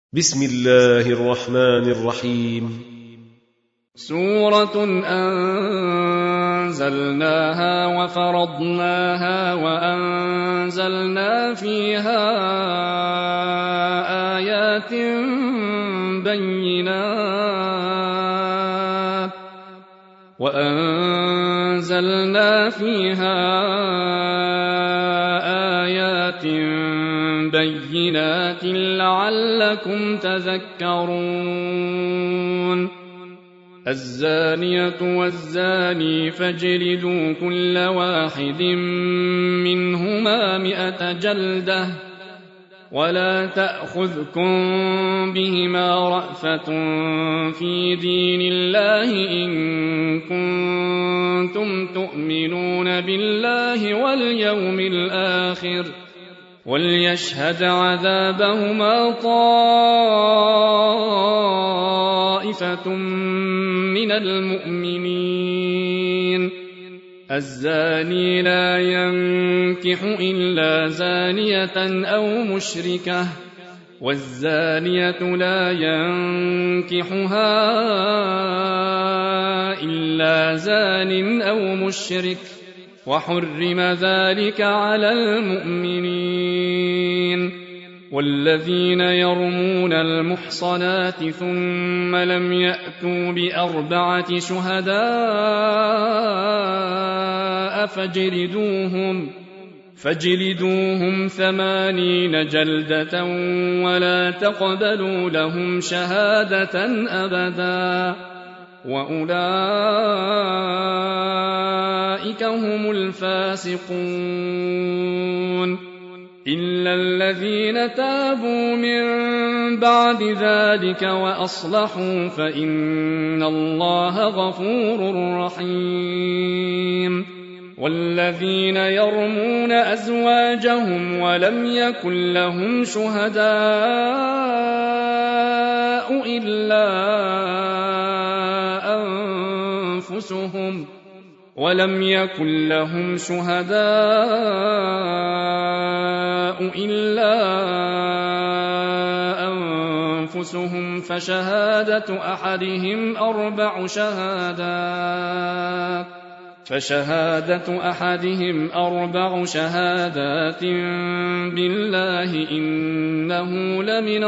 بسم الله الرحمن الرحيم. سورة أنزلناها وفرضناها وأنزلنا فيها آيات بينات لعلكم تذكرون. الزانية والزاني فاجلدوا كل واحد منهما 100 جلدة ولا تأخذكم بهما رأفة في دين الله إن كنتم تؤمنون بالله واليوم الآخر وليشهد عذابهما طائفة من المؤمنين. الزاني لا ينكح إلا زانية أو مشركة والزانية لا ينكحها إلا زان أو مشرك وحرم ذلك على المؤمنين. والذين يرمون المحصنات ثم لم يأتوا ب4 شهداء فاجلدوهم 80 جلدة ولا تقبلوا لهم شهادة أبدا وأولئك هم الفاسقون. إلا الذين تابوا من بعد ذلك وأصلحوا فإن الله غفور رحيم. والذين يرمون أزواجهم ولم يكن لهم شهداء إلا أنفسهم فشهادة أحدهم 4 شهادات بالله إنه لمن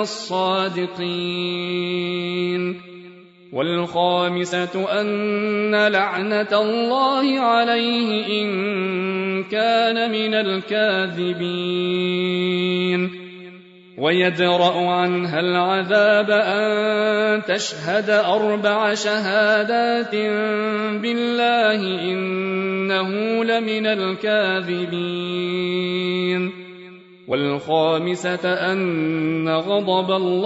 الصادقين. والخامسة أن لعنة الله عليه إن كان من الكاذبين. ويدرأ عنها العذاب أن تشهد 4 شهادات بالله إنه لمن الكاذبين. والخامسة أن غضب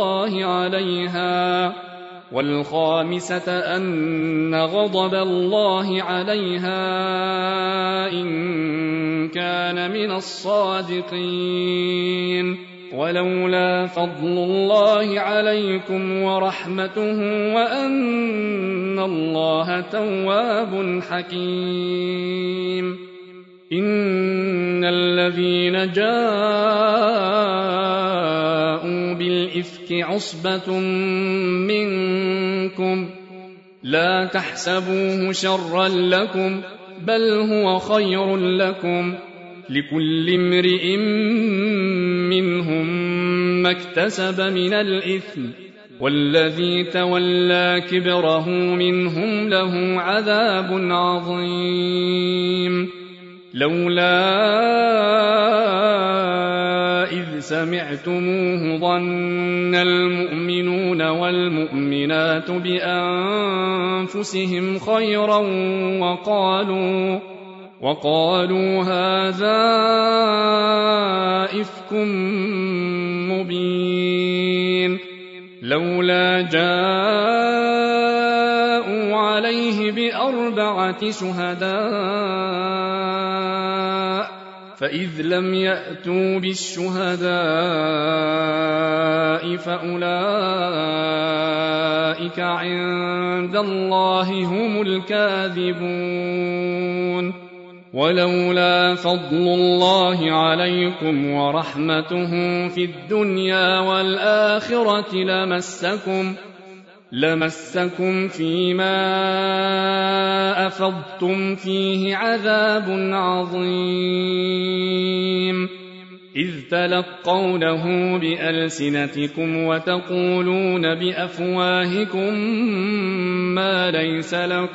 الله عليها إن كان من الصادقين. ولولا فضل الله عليكم ورحمته وأن الله تواب حكيم. إن الذين جاءوا بالإفك عصبة منكم لا تحسبوه شرا لكم بل هو خير لكم لكل امرئ منهم ما اكتسب من الإثم والذي تولى كبره منهم له عذاب عظيم. لولا إذ سمعتموه ظن المؤمنون والمؤمنات بأنفسهم خيرا وقالوا هذا إفك مبين. لولا جاءوا عليه ب4 شهداء فإذ لم يأتوا بالشهداء فأولئك عند الله هم الكاذبون. ولولا فضل الله عليكم ورحمته في الدنيا والآخرة لمسكم فيما أفضتم فيه عذاب عظيم إذ تلقونه بألسنتكم وتقولون بأفواهكم ما ليس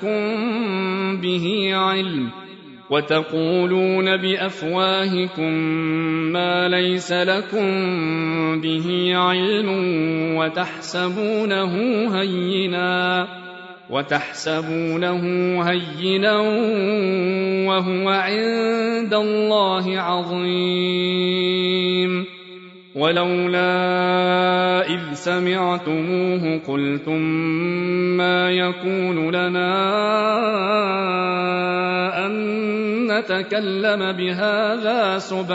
لكم به علم وتحسبونه هينا وهو عند الله عظيم ولولا إذ سمعتموه قلتم ما يكون لنا أن نتكلم بهذا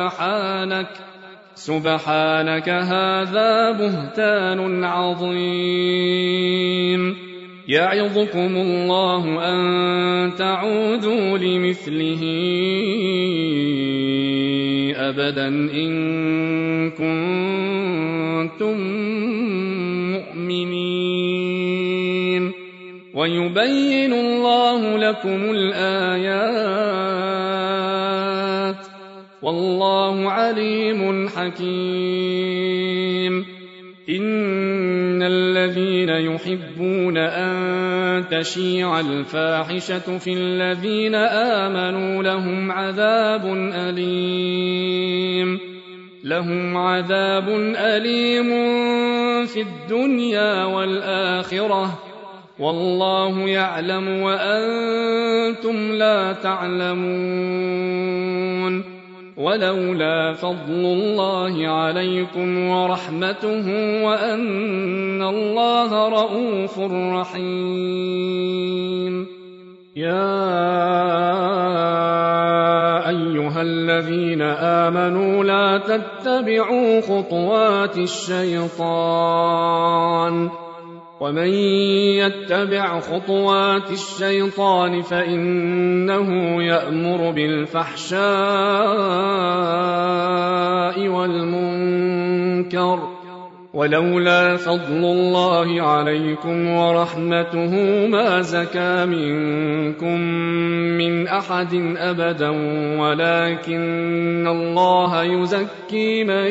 سبحانك هذا بهتان عظيم يعظكم الله أن تعودوا لمثله أبدا إن كنتم مؤمنين ويبين الله لكم الآيات والله عليم حكيم إن الذين يحبون أن تشيع الفاحشة في الذين آمنوا لهم عذاب أليم في الدنيا والآخرة والله يعلم وأنتم لا تعلمون ولولا فضل الله عليكم ورحمته وأن الله رءوف رحيم يا أيها الذين آمنوا لا تتبعوا خطوات الشيطان ومن يتبع خطوات الشيطان فإنه يأمر بالفحشاء والمنكر ولولا فضل الله عليكم ورحمته ما زكى منكم من أحد أبدا ولكن الله يزكي من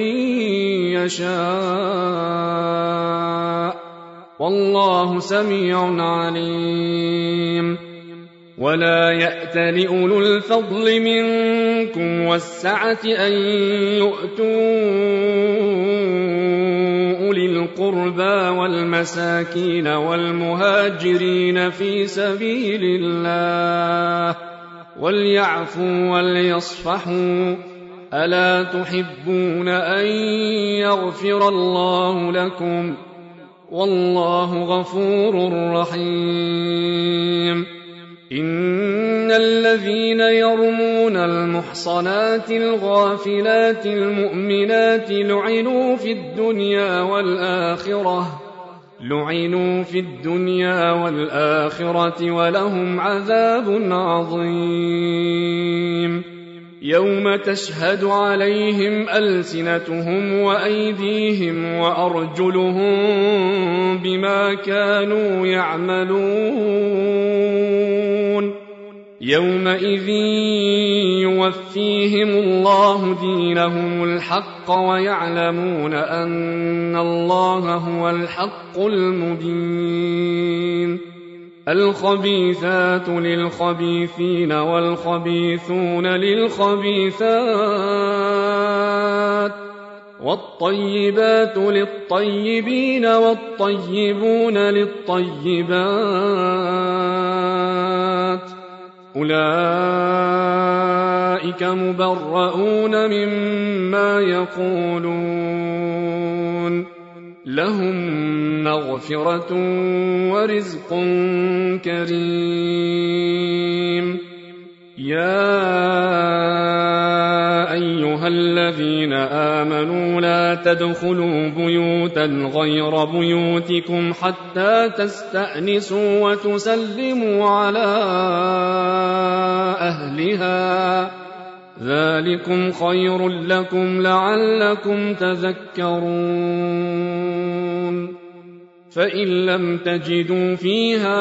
يشاء والله سميع عليم ولا يأتل أولو الفضل منكم والسعة أن يؤتوا أولي القربى والمساكين والمهاجرين في سبيل الله وليعفوا وليصفحوا ألا تحبون أن يغفر الله لكم والله غفور رحيم إن الذين يرمون المحصنات الغافلات المؤمنات لعنوا في الدنيا والآخرة ولهم عذاب عظيم يوم تشهد عليهم ألسنتهم وأيديهم وأرجلهم بما كانوا يعملون يومئذ يوفيهم الله دينهم الحق ويعلمون أن الله هو الحق المبين الخبيثات للخبيثين والخبيثون للخبيثات والطيبات للطيبين والطيبون للطيبات أولئك مبرؤون مما يقولون لهم مغفرة ورزق كريم يا أيها أيها الذين آمنوا لا تدخلوا بيوتا غير بيوتكم حتى تستأنسوا وتسلموا على أهلها ذلكم خير لكم لعلكم تذكرون فإن لم تجدوا فيها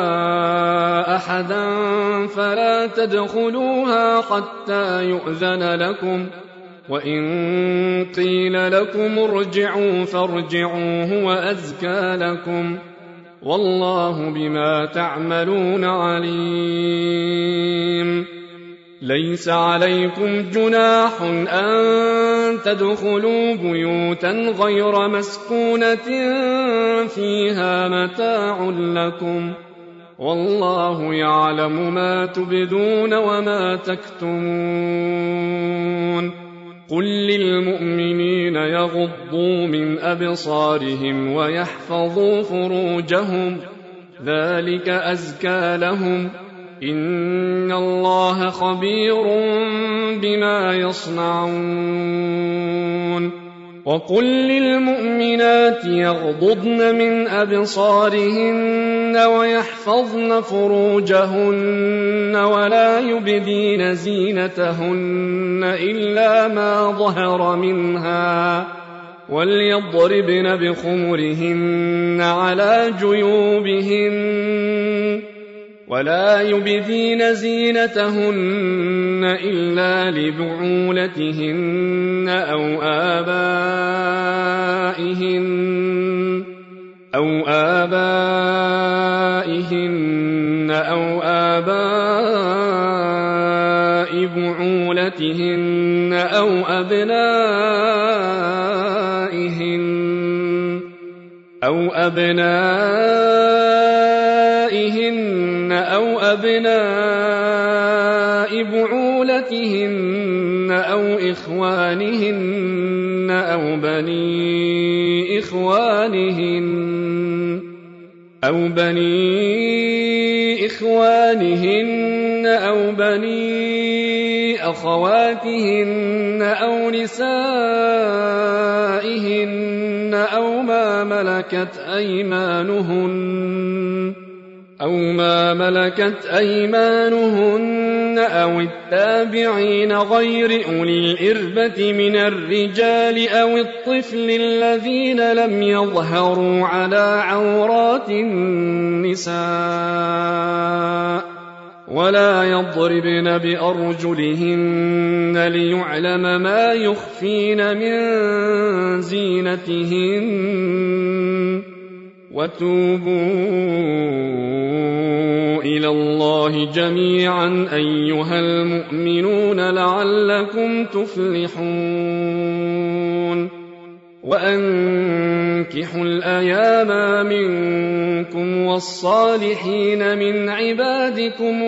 أحدا فلا تدخلوها حتى يؤذن لكم وإن قيل لكم ارجعوا فارجعوا هو أزكى لكم والله بما تعملون عليم ليس عليكم جناح أن تدخلوا بيوتا غير مسكونة فيها متاع لكم والله يعلم ما تبدون وما تكتمون قل للمؤمنين يغضوا من أبصارهم ويحفظوا فروجهم ذلك أزكى لهم إن الله خبير بما يصنعون وقل للمؤمنات يغضضن من أبصارهن ويحفظن فروجهن ولا يبدين زينتهن إلا ما ظهر منها وليضربن بخمرهن على جيوبهن ولا يبدين زينتهن إلا لبعولتهن أو آبائهن أو آباء بعولتهن أو أبنائهن أو أبناء بعولتهن أو إخوانهن أو بني إخوانهن أو بني أخواتهن أو نسائهن أو ما ملكت أيمانهن أو التابعين غير أولي الإربة من الرجال أو الطفل الذين لم يظهروا على عورات النساء ولا يضربن بأرجلهن ليعلم ما يخفين من زينتهن وتوبوا إلى الله جميعا أيها المؤمنون لعلكم تفلحون وأنكحوا الأيام منكم والصالحين من عبادكم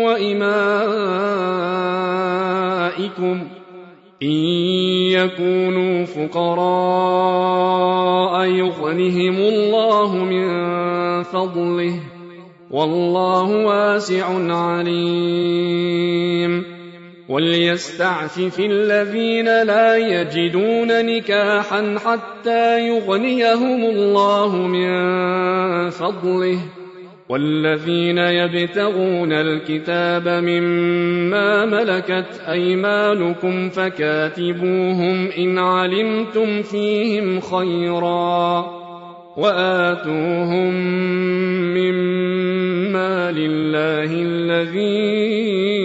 وإمائكم إن يكونوا فقراء يغنهم الله من فضله والله واسع عليم وليستعفف الذين لا يجدون نكاحا حتى يغنيهم الله من فضله والذين يبتغون الكتاب مما ملكت أيمانكم فكاتبوهم إن علمتم فيهم خيرا وآتوهم مما لله الذي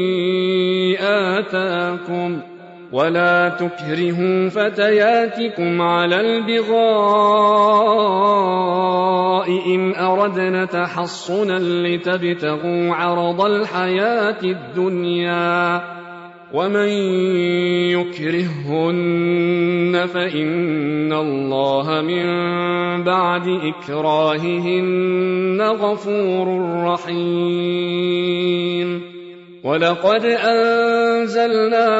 آتاكم ولا تكرهوا فتياتكم على البغاء إن أردنا تحصنا لتبتغوا عرض الحياة الدنيا ومن يكرههن فإن الله من بعد إكراههن غفور رحيم ولقد أنزلنا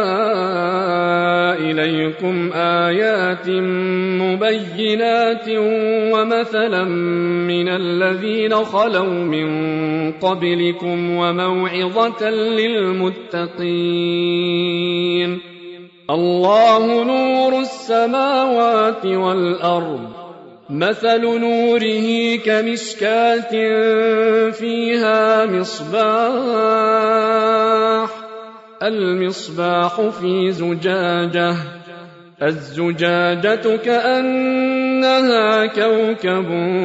إليكم آيات مبينات ومثلا من الذين خلوا من قبلكم وموعظة للمتقين الله نور السماوات والأرض مثل نوره كمشكاة فيها مصباح المصباح في زجاجة الزجاجة كأنها كوكب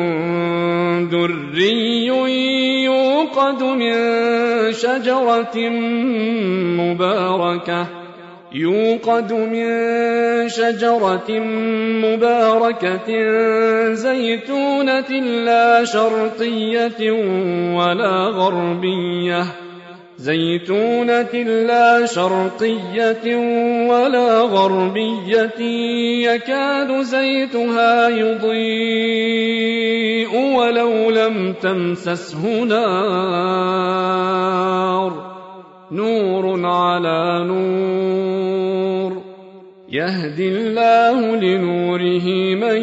دري يوقد من شجرة مباركة زيتونة لا شرقية ولا غربية يكاد زيتها يضيء ولو لم تمسسه نار نور على نور يهدي الله لنوره من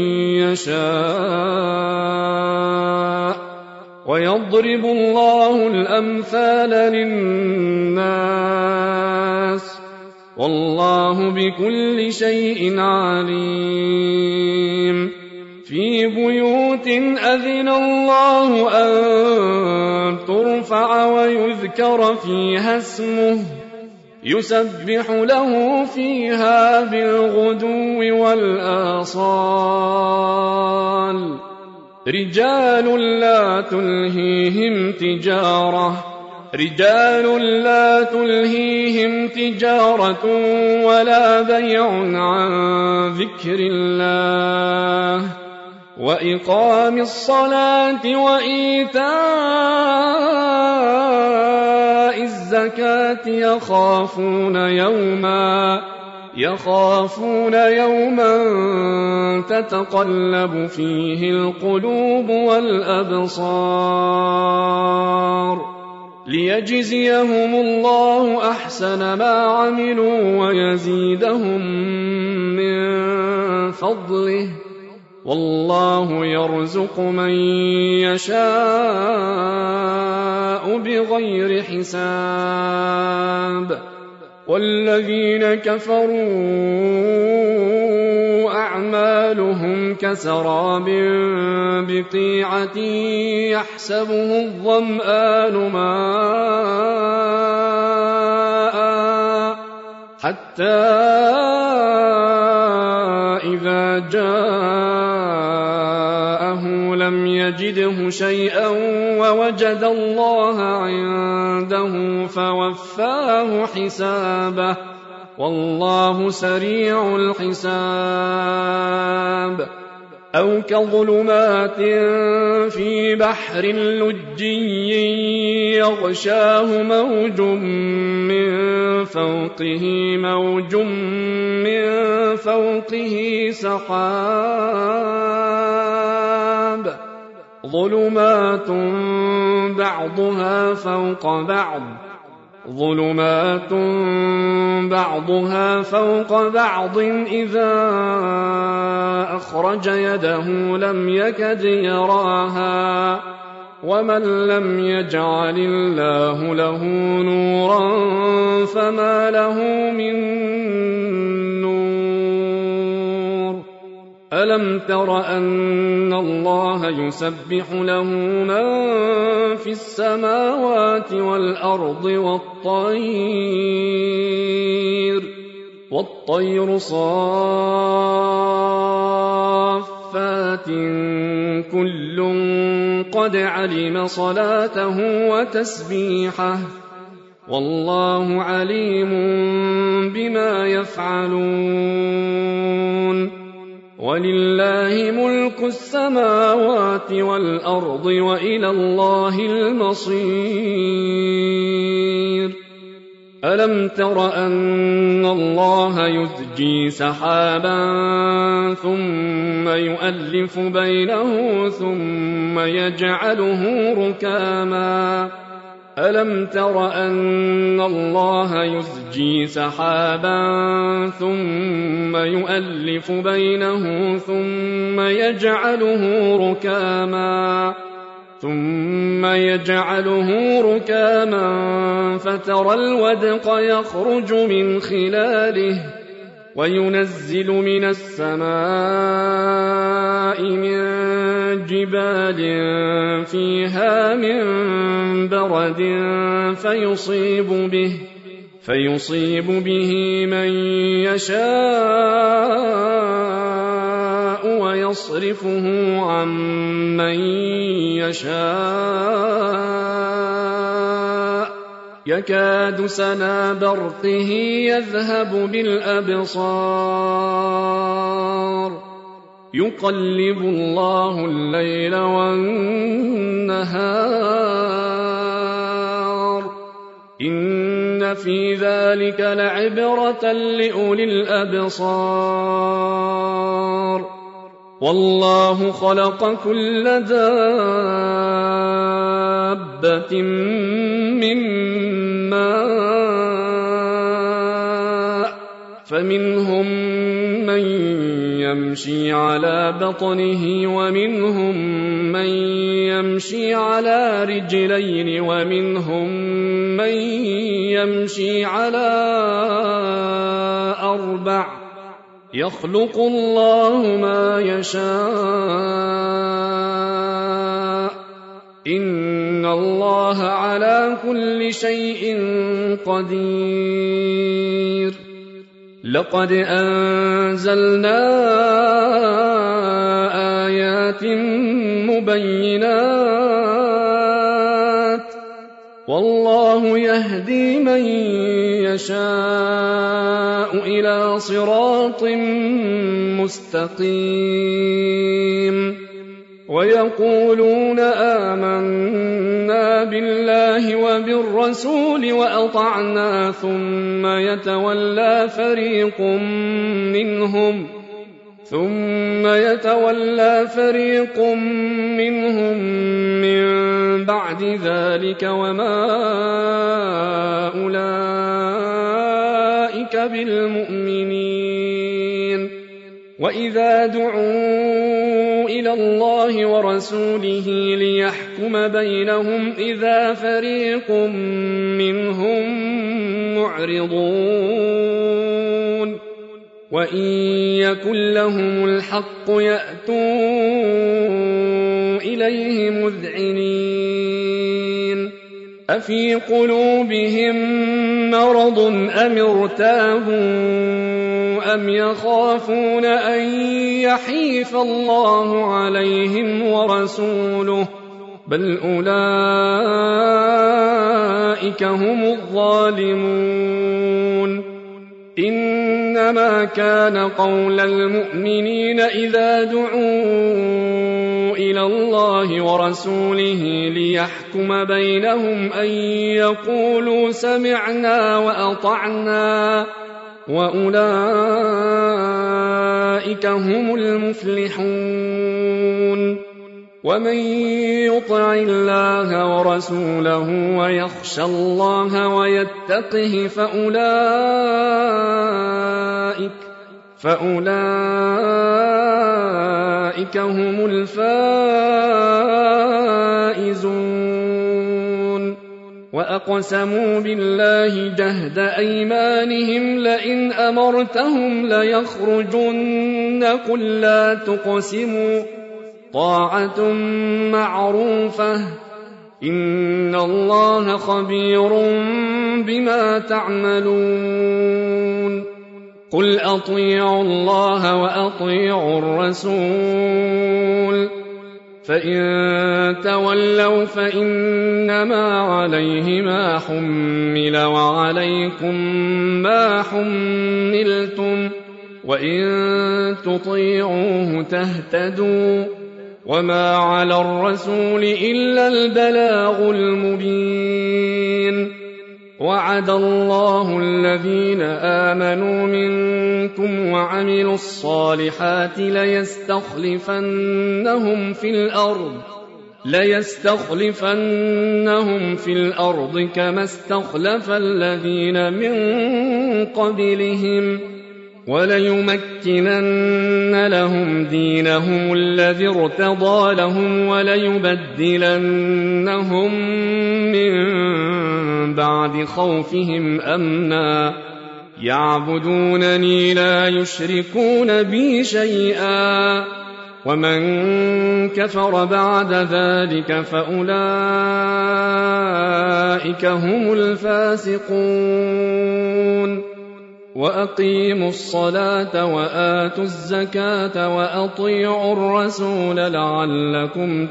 يشاء ويضرب الله الأمثال للناس والله بكل شيء عليم في بيوت أذن الله أن ترفع ويذكر فيها اسمه يسبح له فيها بالغدو والآصال رجال لا تلهيهم تجارة ولا بيع عن ذكر الله وإقام الصلاة وإيتاء الزكاة يخافون يوما تتقلب فيه القلوب والأبصار ليجزيهم الله أحسن ما عملوا ويزيدهم من فضله والله يرزق من يشاء بغير حساب والذين كفروا أعمالهم كسراب بقيعة يحسبه الظمآن ماء حتى إذا جاءه لم يجده شيئا ووجد الله عنده فوفاه حسابه والله سريع الحساب أو كظلمات في بحر لجي يغشاه موج من فوقه سحاب ظلمات بعضها فوق بعض إذا أخرج يده لم يكد يراها ومن لم يجعل الله له نورا فما له من نور ألم تر أن الله يسبح له من في السماوات والأرض والطير صافات كل قد علم صلاته وتسبيحه والله عليم بما يفعلون ولله ملك السماوات والأرض وإلى الله المصير ألم تر أن الله يزجي سحابا ثم يؤلف بينه ثم يجعله ركاما ألم تر أن الله يزجي سحابا ثم يؤلف بينه ثم يجعله ركاما ثم يجعله ركاما فترى الودق يخرج من خلاله وينزل من السماء من جبال فيها من برد فيصيب به من يشاء ويصرفه عن من يشاء يكاد سنا برقه يذهب بالأبصار يقلب الله الليل والنهار إن في ذلك لعبرة لأولي الأبصار والله خلق كل دابة من ماء فمنهم من يمشي على بطنه ومنهم من يمشي على رجلين ومنهم من يمشي على أربع يخلق الله ما يشاء إن الله على كل شيء قدير لقد أنزلنا آيات مبينات والله يهدي من يشاء إلى صراط مستقيم ويقولون آمنا بالله وبالرسول وأطعنا ثم يتولى فريق منهم من بعد ذلك وما أولئك بالمؤمنين وإذا دعوا إلى الله ورسوله ليحكم بينهم إذا فريق منهم معرضون وإن يكن لهم الحق يأتوا إليه مذعنين أفي قلوبهم مرض أم ارتابوا أم يخافون أن يحيف الله عليهم ورسوله بل أولئك هم الظالمون إنما كان قول المؤمنين إذا دعوا إلى الله ورسوله ليحكم بينهم أن يقولوا سمعنا وأطعنا وأولئك هم المفلحون ومن يطع الله ورسوله ويخشى الله ويتقه فأولئك هم الفائزون وأقسموا بالله جهد أيمانهم لئن أمرتهم ليخرجن قل لا تقسموا طاعة معروفة إن الله خبير بما تعملون قل أطيعوا الله وأطيعوا الرسول فإن تولوا فإنما عليه ما حمل وعليكم ما حملتم وإن تطيعوه تهتدوا وما على الرسول إلا البلاغ المبين وعد الله الذين آمنوا منكم وعملوا الصالحات ليستخلفنهم في الأرض كما استخلف الذين من قبلهم وليمكنن لهم دينهم الذي ارتضى لهم وليبدلنهم من بعد خوفهم أمنا يعبدونني لا يشركون بي شيئا ومن كفر بعد ذلك فأولئك هم الفاسقون وأقيموا الصلاة وآتوا الزكاة وأطيعوا الرسول لعلكم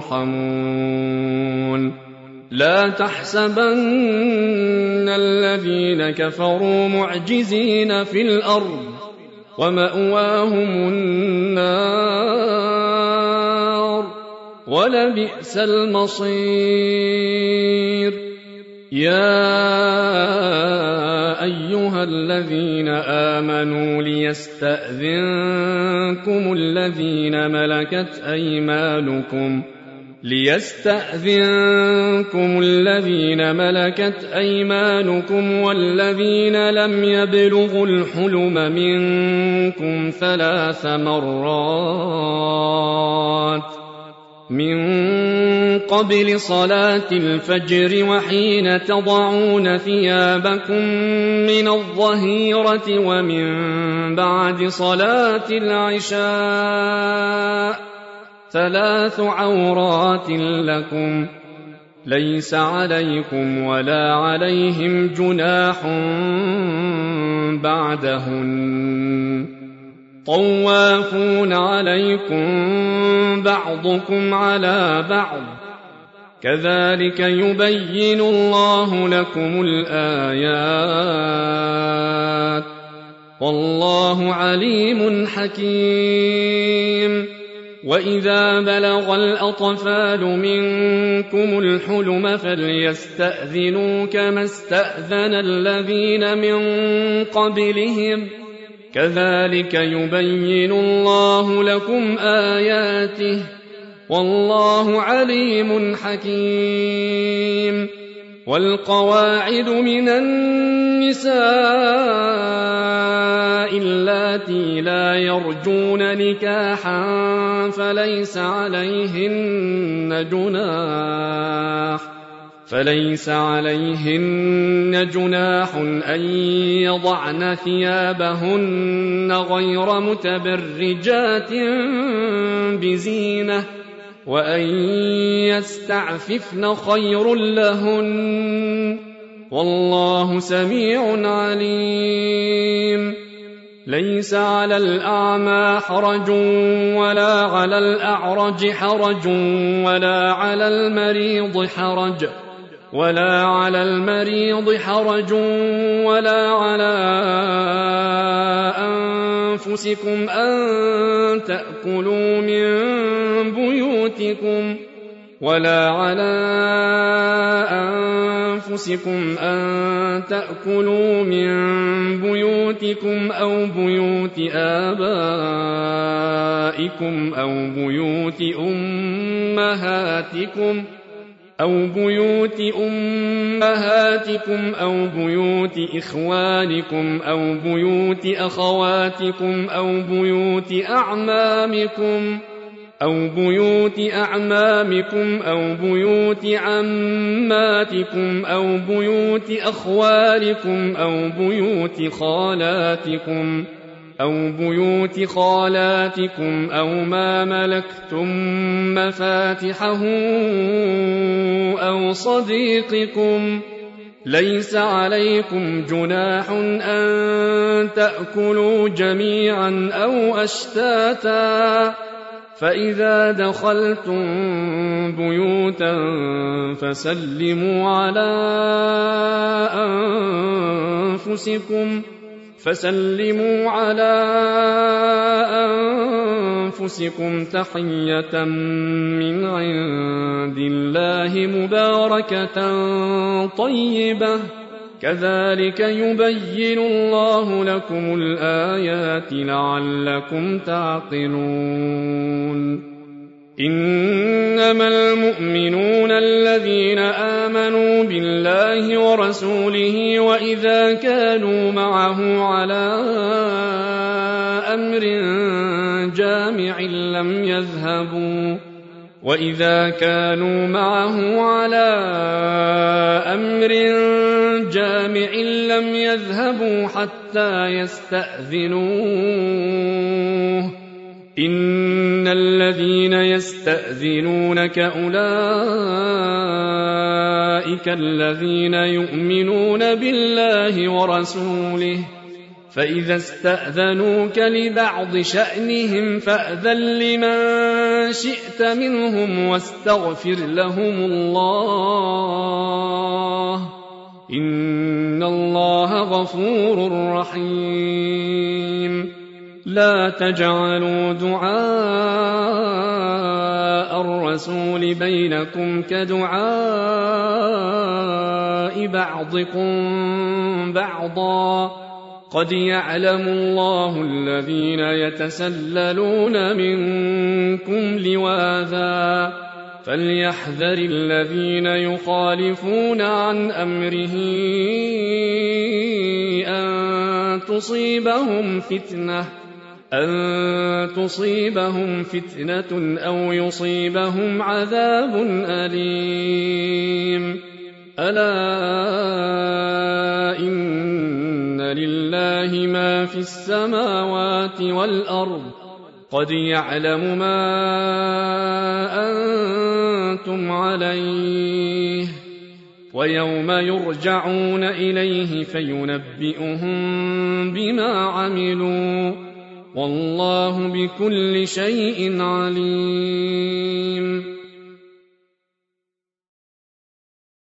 ترحمون لا تحسبن الذين كفروا معجزين في الأرض ومأواهم النار ولبئس المصير يا أيها الذين آمنوا ليستأذنكم الذين ملكت أيمانكم والذين لم يبلغوا الحلم منكم 3 مرات من قبل صلاة الفجر وحين تضعون ثيابكم من الظهيرة ومن بعد صلاة العشاء 3 عورات لكم ليس عليكم ولا عليهم جناح بعدهن طوافون عليكم بعضكم على بعض كذلك يبين الله لكم الآيات والله عليم حكيم وإذا بلغ الأطفال منكم الحلم فليستأذنوا كما استأذن الذين من قبلهم كذلك يبين الله لكم آياته والله عليم حكيم والقواعد من النساء اللاتي لا يرجون نكاحا فليس عليهن جناح أن يضعن ثيابهن غير متبرجات بزينة وأن يستعففن خير لهن والله سميع عليم ليس على الأعمى حرج ولا على الأعرج حرج ولا على المريض حرج ولا على أنفسكم أن تأكلوا من بيوتكم أو بيوت آبائكم أو بيوت أمهاتكم أو بيوت إخوانكم أو بيوت أخواتكم أو بيوت أعمامكم أو بيوت عماتكم أو بيوت أخوالكم أو بيوت خالاتكم أو ما ملكتم مفاتحه أو صديقكم ليس عليكم جناح أن تأكلوا جميعا أو أشتاتا فإذا دخلتم بيوتا فسلموا على أنفسكم تحية من عند الله مباركة طيبة كذلك يبين الله لكم الآيات لعلكم تعقلون إنما المؤمنون الذين آمنوا بالله ورسوله وإذا كانوا معه على أمر جامع لم يذهبوا وإذا كانوا معه على أمر جامع لم يذهبوا حتى يستأذنوه إن الذين يستأذنونك أولئك الذين يؤمنون بالله ورسوله فإذا استأذنوك لبعض شأنهم فأذن لمن شئت منهم واستغفر لهم الله إن الله غفور رحيم لا تجعلوا دعاء الرسول بينكم كدعاء بعضكم بعضا قد يعلم الله الذين يتسللون منكم لواذا فليحذر الذين يخالفون عن أمره أن تصيبهم فتنة أو يصيبهم عذاب أليم ألا إن لله ما في السماوات والأرض قد يعلم ما أنتم عليه ويوم يرجعون إليه فينبئهم بما عملوا والله بكل شيء عليم